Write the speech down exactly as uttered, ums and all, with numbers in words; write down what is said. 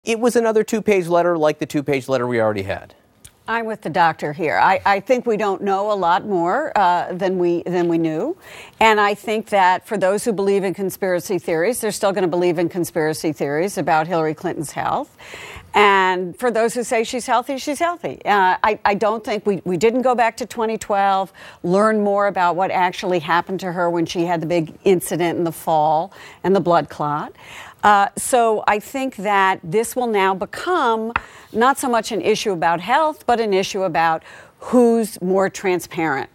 It was another two-page letter like the two-page letter we already had. I'm with the doctor here. I, I think we don't know a lot more uh, than we than we knew. And I think that for those who believe in conspiracy theories, they're still going to believe in conspiracy theories about Hillary Clinton's health. And for those who say she's healthy, she's healthy. Uh, I, I don't think we, we didn't go back to twenty twelve, learn more about what actually happened to her when she had the big incident in the fall and the blood clot. Uh, so I think that this will now become not so much an issue about health, but an issue about who's more transparent.